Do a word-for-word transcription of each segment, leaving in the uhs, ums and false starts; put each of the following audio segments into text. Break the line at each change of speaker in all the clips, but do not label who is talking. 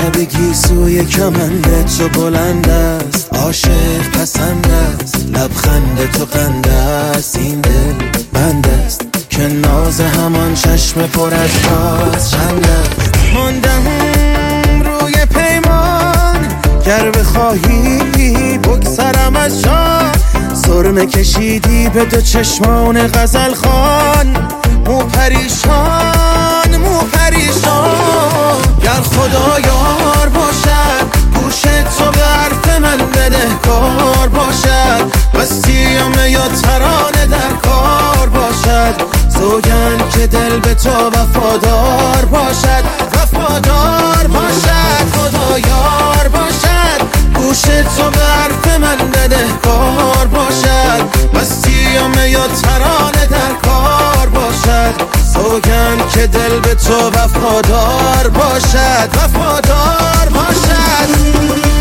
شب گیسوی کمند تو بلند است، عاشق پسند است، لبخند تو قند است، این دل بند است که ناز همان چشم پر از راز چند است. ماندم روی پیمان، گر بخواهی بگذرم از جا، سرمه کشیدی به دو چشمان غزل خان، مو پریشان مو پریشان. گر خدا یار باشد گوش تو به حرف من بدهکار باشد، بستیم یا ترانه در کار باشد، سوگند که دل به تو وفادار باشد وفادار باشد. خدا یار باشد گوش تو به حرف من بدهکار باشد، بستیم یا ترانه در کار باشد، سوگند که دل به تو وفادار باشد وفادار باشد.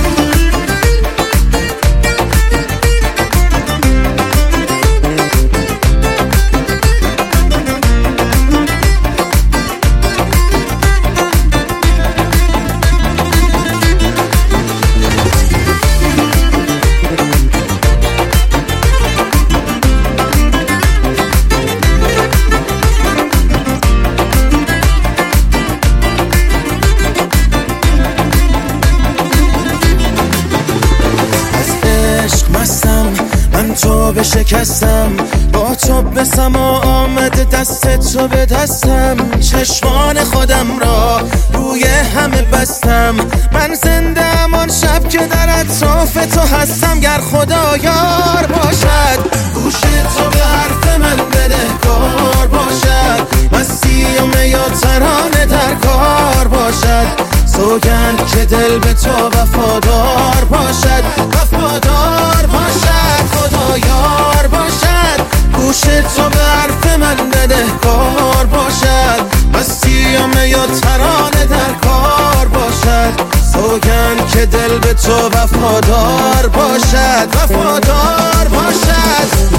من تو به شکستم، با تو به سما آمده دست تو به دستم، چشمان خودم را روی همه بستم، من زنده ام آن شب که در اطراف تو هستم. گر خدا یار باشد گوش تو به حرف من بدهکار باشد، مسیم یا ترانه در کار باشد، سوگند که دل به تو وفادار باشد وفادار باشد. خدا یار باشد گوش تو به حرف من بدهکار باشد، مسیم یا ترانه در کار باشد، سوگند که دل به تو وفادار باشد وفادار باشد.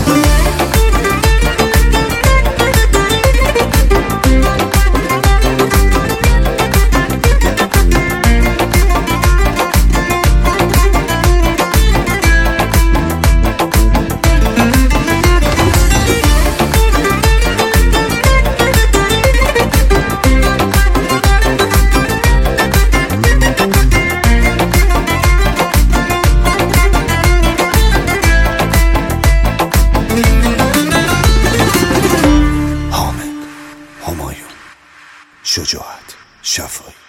شجاعت شفایی.